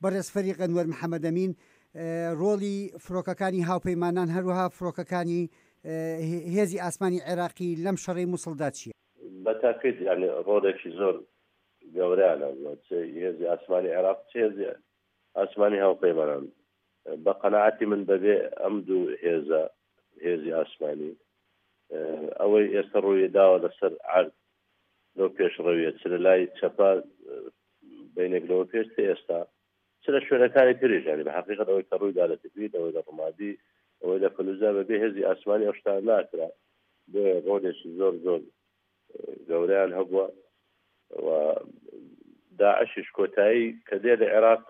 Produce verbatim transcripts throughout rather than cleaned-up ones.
بەڕێز فەریق ئەنوەر محەممەد ئەمین ڕۆڵی فڕۆکەکانی هاوپەیمانان هەروەها فڕۆکەکانی هێزی ئاسمانی عێراقی لەم شەڕەی مووسڵدا چییە؟ بەتاکەیت یعنی ڕۆڵێکی زۆر گەورەیانە هێزی ئاسمانی عێراق هێزی ئاسمانی هاوپەیمانان بە قەناعەتی من بەبێ ئەم دوو هێزە هێزی ئاسمانی ئەوەی ئێستا ڕووی داوە لەسەر عرض لەو پێشڕەویە چ لە لای چەپا بینێک لەوە پێش ئێستا چ لە شوێنەکانی تریش ینی بە حەقیقەت ئەوەی کە ڕوویدا لە تبرید ئەوەی لە ڕمادی ئەوەی لە فەلوجا بەبێ هێزی ئاسمانی ئەو شتان ناکرا بۆ ڕۆڵێکی زۆر زۆر گەورەیان هەبووە و داعشیش کۆتایی کە دێ لە عێراق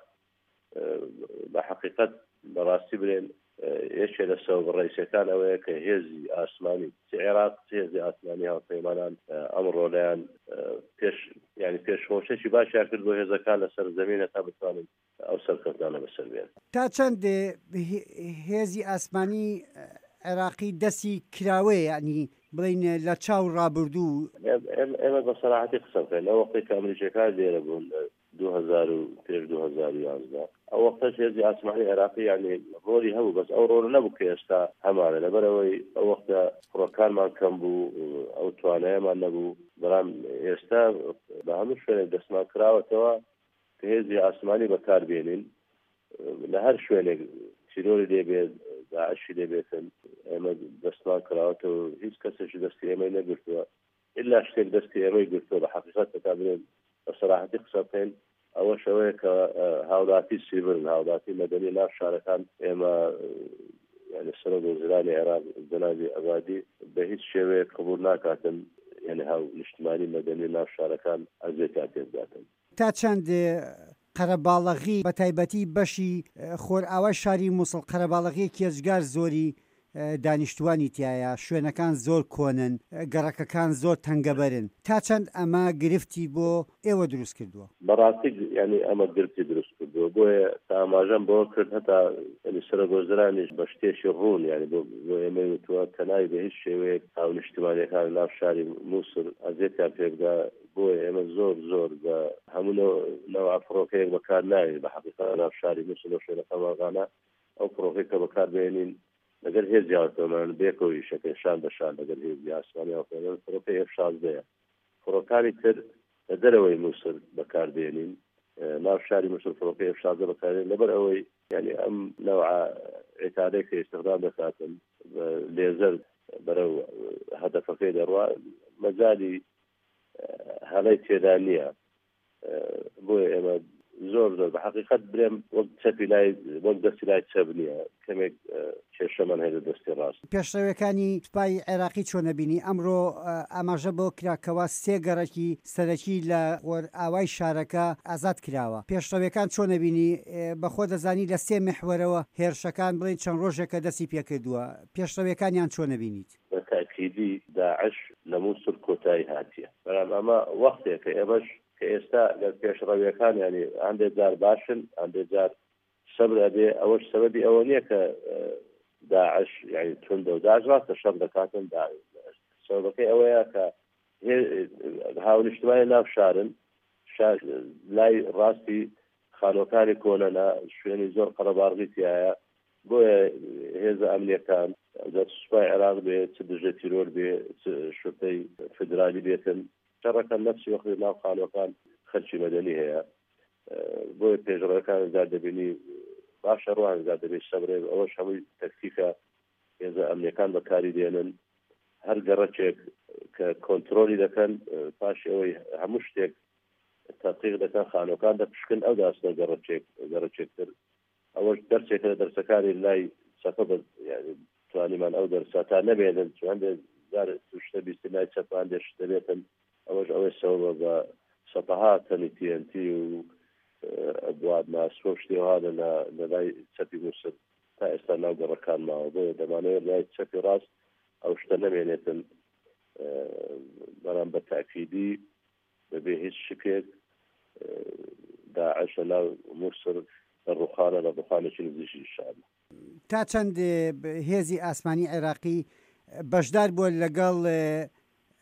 بە حەقیقەت بەڕاستی برێن یەکێ لە سەبەب ڕئیسەکان ئەوەیە کە هێزی ئاسمانی عێراق هێزی ئاسمانی هاوپەیمانان ئەم ڕۆڵیان پێش ینی پێشخۆشێکی باشیان کرد بۆ هێزەکان لەسەر زەمینە تا بتوانن ئەو سەرکەوتانە بەسەر بێن. تا چەند هێزی ئاسمانی عێراقی دەستی کراوەیە ینی بڵین لە چاو ڕابردوو؟ ئێمە بە سەراحەتی قسە بکەین لە وەقتی کە ئەمریکیەکان لێرە بوون دوو هەزار و پێش دوو هەزار و یازدە ئەو وەختەش هێزی ئاسمانی عێراقی یعنی ڕۆڵی هەبوو بەس ئەو ڕۆڵ نەبوو کە ئێستا هەمانە لەبەرەوەی ئەو وەختە فڕۆکانمان کەم بوو ئەو توانایەمان نەبوو بەڵام ئێستا بە هەموو شوێنێک دەستمان کراوەتەوە کە هێزی ئاسمانی بەکاربێنین لە هەر شوێنێک چیرۆری دەبێت داعشی دەبێتن ئێمە دەستمان کراوەتەوە هیچ کەسێکی دەستی ئێمەی نەگرتووە ئللا شتێک دەستی ئێمەی گرتووە بە حەقیقەت بەتا برێن بە سەراحەتی قسە بکەین ئەوە شەوەیە کە هاوڵاتی سیڤل هاوڵاتی مەدەنی ناو شارەکان ئێمە یعنی سەرۆک وەزیرانی عێراق جەنابی ئەبادی بە هیچ شێوەیەک قبوڵ ناکاتن یعنی هاو نیشتمانی مەدەنی ناو شارەکان ئەزیێتیان پێ بداتن. تا چەند قەرەباڵغی بە تایبەتی بەشی خۆرئاوای شاری مووسڵ قەرەباڵغیەکی ئەجگار زۆری دانیشتوانی تایە شوێنەکان زۆر کۆنن گەڕەکەکان زۆر تەنگەبەرن تا چەند ئەمە گرفتی بۆ ئێوە دروست کردووە؟ بەڕاستی ینی ئەمە گرفتی دروست کردووە بۆیە تا ئاماژەم بۆ کرد هەتا ینی سەرۆکوەزیرانیش بە شتێکی ڕوون ینی بۆ ئێمە وتووە کەنای بە هیچ شێوەیەک هاو نیشتمانیەکان ناو شاری مووسڵ ئەزیێتیان پێ بدا بۆیە ئێمە زۆر زۆر بە هەموو نەوع فڕۆکەیەک بەکار ناوێت بە حەقیقەت ناو شاری مووسڵ و شوێنەکە ماغانە ئەو فڕۆکەی کە بەکاربێنین لەگەر هێزی هاوپەیمان بێکەوەی شەکەی شان بەشان لەگەر هێزی ئاسمانی هاوپەیمان فڕۆکەی ئێف شازدەیە فڕۆکانی تر لە دەرەوەی مووسڵ بەکاربێنین ناو شاری مووسڵ فڕۆکەی ئێف شازدە بەکارێن لەبەر ئەوەی یعنی ئەم نەوع عتادەی کە ئێستیخدام دەکاتن لێزەر بەرەو هەدەفەکەی دەڕوا مەجالی هەڵەی تێدا نییە بۆیە ئێمە زۆر زۆر بە حەقیقەت برێم وەک چەپی لای وەک دەستی لای چەپ نییە کەمێک کێشەمان هەیە دەستی ڕاست. پێشڕەوەکانی سوپای عێراقی چۆنە بینی ئەمڕۆ ئاماژە بۆ کراکەوە سێ گەڕێکی سەرەکی لە خۆرئاوای شارەکە ئازاد کراوە پێشڕەوەکان چۆنە بینی بەخۆ دەزانی لە سێ محوەرەوە هێرشەکان بڵین چەند ڕۆژێکە دەستی پێکردووە پێشڕەوەکانیان چۆنە بینیت؟ بە تاکیدی داعش لە مووسڵ کۆتایی هاتیە بەڵام ئەمە وەختێک کە ئێمەش کە ئێستا لە پێشڕەویەکان ینی هەندێک جار باشن هەندێک جار سەبر ئەبێ ئەوەش سەبەبی ئەوە نییە کە داعش یعنی توندە و داعش ڕاستە شەڕ دەکاتن سەبەبەکەی ئەوەیە کە هاو نیشتمانی ناو شارن لای ڕاستی خانۆکانی کۆنەنا شوێنی زۆر قەرەباڵغی تایە بۆیە هێزە ئەمنیەکان دەر سوپای عێراق بێ چ دژە تیرۆر بێ شوتەی فدرالی بێتن شەڕەکە نەفسی وەختی ناو خانۆکان خەرچی مەدەنی هەیە بۆیە پێشڕەوەکان زار دەبینی باشە ڕوان زار دەبێت سەبرێ ئەوەش هەمووی تەکتیکە هێزە ئەمنیەکان بەکاری دێنن هەر گەڕەکێک کە کۆنتترۆلی دەکەن پاش ئەوەی هەموو شتێک تەقیق دەکەن خانۆکان دەپشکن ئەو داستە گەڕەچێک گەڕەچێکتر ئەوەش دەرچێکە لە دەرسەکانی لای سەفە توانیمان ئەو دەرسە تا نەبێنن هەندێک جار شتە بیستی لای چەپان دێ شتە بێتن ئەوەش ئەوەی سەوە بە سەپەها تەنی تی ئەن تی و ئەبواد ناسۆ شتێوانە لە لای چەپی مووسڵ تا ئێستا ناو گەڕەکان ماوە بۆیە دەمانەوێت لای چەپی ڕاست ئەو شتە نەمێنێتن بەڵام بە تاکیدی بەبێ هیچ شکێک داعش لە ناو مووسڵ لە ڕووخانە لە ڕووخانێکی نزیکی شار تا چەند هێزی ئاسمانی عێراقی بەشدار بووە لەگەڵ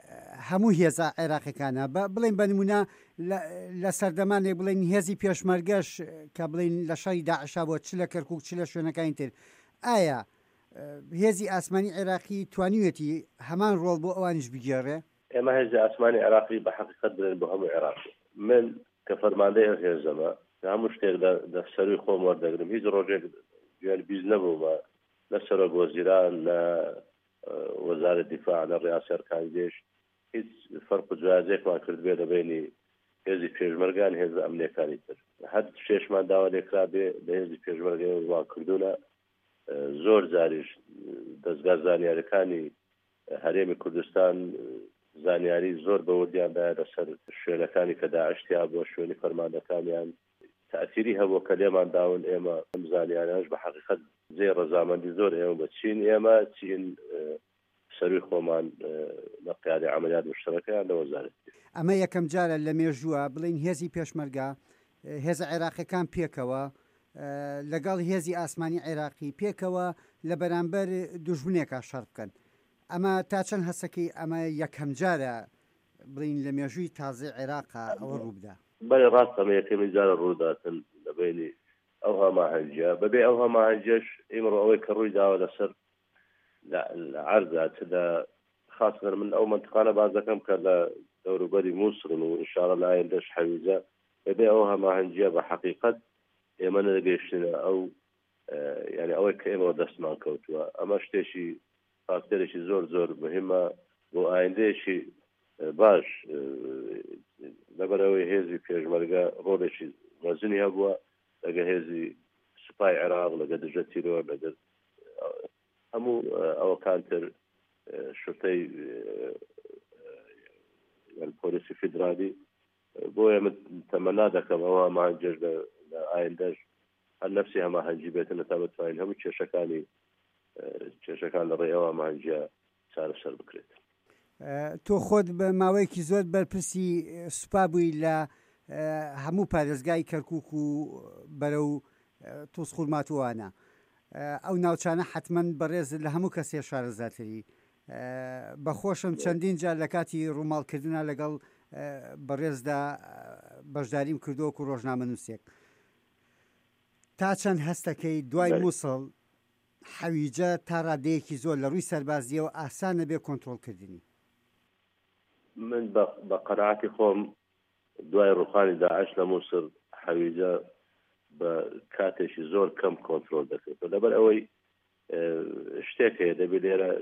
هەموو هێزە عێراقیەکانە بڵێن بە نمونە لە سەردەمانێک بڵێن هێزی پێشمەرگەش کە بڵین لە شەڕی داعشا بۆ چ لە کەرکووک چ لە شوێنەکانی تر ئایا هێزی ئاسمانی عێراقی توانیوێتی هەمان ڕۆڵ بۆ ئەوانیش بگێڕێ؟ ئێمە هێزی ئاسمانی عێراقی بە حەقیقەت بڵێن بۆ هەموو عێراقی من کە فەرماندەی ئەو هێزەمە هەموو شتێک لە سەروی خۆم وەردەگرم هیچ ڕۆژێک گوێن بیز نەبوومە لە سەرۆک وەزیران لە وەزارەت دیفاع لە ڕیاسی ئەرکانجێش هیچ فەرق و جیاوازێکمان کرد بێ لە بینی هێزی پێشمەرگان هێزە ئەمنیەکانی تر هەر شێشمان داوا لێکرا بێ لە هێزی پێشمەرگەی وا کردوونە زۆر جاریش دەستگا زانیاریەکانی هەرێمی کوردستان زانیاری زۆر بەوردیاندایە لەسەر شوێنەکانی کە داعشتیا بۆ شوێنی فەرماندەکانیان تأثیری هەبوو کە لێمان داون ئێمە ئەم زانیاریانش بە حەقیقەت جێ ڕەزامەندی زۆر ئێمە بە چین ئێمە چین سەروی خۆمان لە قیادەی عەمەلیات مشتەرەکەیان لە وەزارەت ئەمە یەکەم جارە لە مێژووە بڵین هێزی پێشمەرگە هێزە عێراقیەکان پێکەوە لەگەڵ هێزی ئاسمانی عێراقی پێکەوە لە بەرامبەر دوژمنێکە شەڕ بکەن ئەمە تا چەند هەسەکەی ئەمە یەکەم جارە بڵین لە مێژووی تازی عێراقا ئەوە ڕووبدا بەڵێ ڕاست ئەمە یەکەمی جارە ڕووداتن لە بینی ئەو هەماهەنگیە بەبێ ئەو هەماهەنگیەش ئێمە ئەوەی کە ڕووی داوە لەسەر عەرزات لە خاصەن من ئەو منتقانە باز دەکەم کە لە دەوروبەری مووسڵن و ئینشاڵڵا لە ئایندەش حەویجە بەبێ ئەو هەماهەنگیە بە حەقیقەت ئێمە نەگەیشتنە ئەو یعنی ئەوەی کە ئێمە دەستمان کەوتووە ئەمە شتێکی فاکتەرێکی زۆر زۆر مهمە بۆ ئایندەیەکی باش لەبەرەوەی هێزی پێشمەرگە ڕۆڵێکی مەزنی هەبووە لەگە هێزی سوپای عێراق لەگە دژە تیرۆر لەگە هەموو ئەوەکانتر شتەی پۆلیسی فیدرالی بۆ ئێمە تەمەنا دەکەم ئەوە هەماهەنگیش لە ئایندەش هەر نەفسی هەماهەنگی بێتن تا بتوانین هەموو کێشەکانی کێشەکان لە ڕێی ئەوە هەماهەنگیە چارەسەر بکرێت. تۆ خۆت بە ماوەیەکی زۆر بەرپرسی سوپا بووی لە هەموو پارێزگای کەرکووک و بەرە و تووسخورماتوانە ئەو ناوچانە حتمما بەڕێز لە هەموو کەسێ شارەزاتری بەخۆشم چەندین جار لە کاتی ڕووماڵکردنا لەگەڵ بەڕێزدا بەشداریم کردووەکو ڕۆژنامە نووسێک تا چەند هەستەکەی دوای مووسڵ حەویجە تا ڕادەیەکی زۆر لە ڕووی سەربازیەوە ئاسانە بێ کۆنتڕۆڵکردنی من بە قەناعەتی خۆم دوای ڕوخانی داعش لە مووسڵ حەویجە بە کاتێکی زۆر کەم کۆنتڕۆل دەکرێت لەبەر ئەوەی شتێک هەیە دەبێت لێرە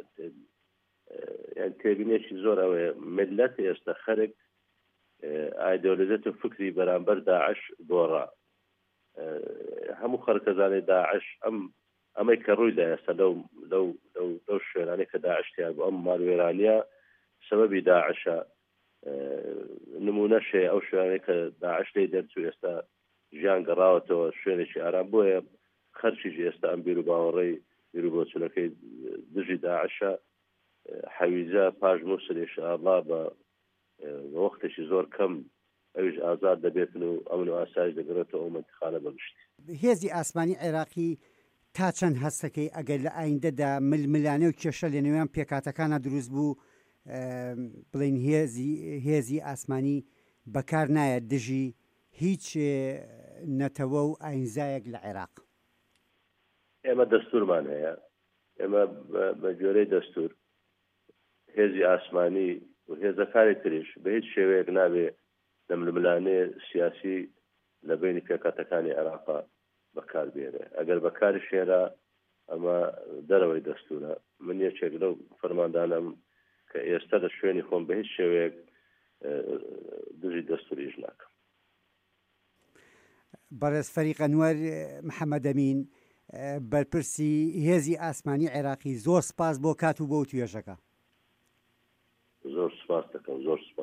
تێبینێکی زۆر ئەوەیە ملت ئێستا خەرک ئایدۆلۆژیەت و فکری بەرامبەر داعش دۆڕا هەموو خەرکەزانەی داعش ئەم ئەمەی کە ڕوویدا ئێستا لەو لەو لەو شوێنانەی کە داعشتیان بۆ ئەم ماڵوێرانیە سەبەبی داعشە نمونەشێ ئەو شوێنانەی کە داعش لێی دەرچوو ئێستا ژیان گەڕاوەتەوە شوێنێکی ئارام بۆیە خەرچیش ئێستا ئەم بیر و باوەڕێی بیر و بۆچوونەکەی دژی داعشە حەویجە پاش مووسڵ ئینشاءالله بە وەختێکی زۆر کەم ئەویش ئازاد دەبێتن و ئەمن و ئاسایش دەگرێتەوە ئەو منتیقانە بەگشتی هێزی ئاسمانی عێراقی تا چەند هەستەکەی ئەگەر لە ئایندەدا ململانێ و کێشە لە نێوان پێکاتەکانە دروست بوو بڵین هێزی هێزی ئاسمانی بەکار نایە دژی هیچ نەتەوە و ئاینزایەک لە عێراق ئێمە دەستورمان هەیە ئێمە بە جۆرەی دەستور هێزی ئاسمانی و هێزەکانی تریش بە هیچ شێوەیەک نابێ لە ململانێ سیاسی لە بینی پێکاتەکانی عێراقا بەکاربێنێ ئەگەر بەکاری شێرا ئەمە دەرەوەی دەستورە من یەکێک لەو فەرماندانم کە ئێستا لە شوێنی خۆم بە هیچ شێوەیەک دژی دەستوریش ناکەم. بەڕێز فەریق ئەنوەر محەممەد ئەمین بەرپرسی هێزی ئاسمانی عێراقی زۆر سپاس بۆ کات و بۆ توێژەکە. زۆر سپاس دەکەم زۆر سپاس.